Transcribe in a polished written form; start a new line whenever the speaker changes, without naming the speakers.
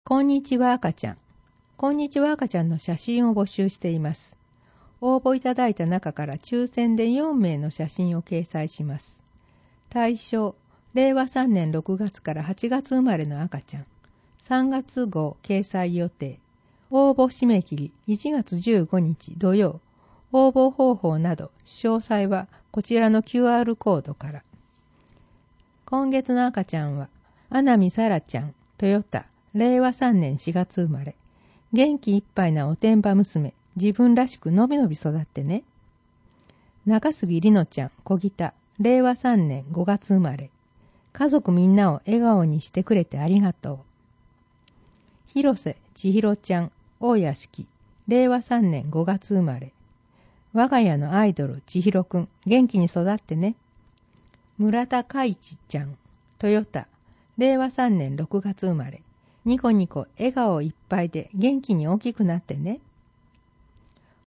こんにちは赤ちゃん。こんにちは赤ちゃんの写真を募集しています。応募いただいた中から抽選で4名の写真を掲載します。対象、令和3年6月から8月生まれの赤ちゃん。3月号掲載予定。応募締め切り1月15日土曜。応募方法など詳細はこちらの QR コードから。今月の赤ちゃんは、穴見さらちゃん、トヨタ。令和3年4月生まれ。元気いっぱいなおてんば娘。自分らしくのびのび育ってね。中杉りのちゃん、小北。令和3年5月生まれ。家族みんなを笑顔にしてくれてありがとう。広瀬千尋ちゃん、大屋敷。令和3年5月生まれ。我が家のアイドル千尋くん、元気に育ってね。村田海一ちゃん、トヨタ。令和3年6月生まれ。ニコニコ笑顔いっぱいで元気に大きくなってね。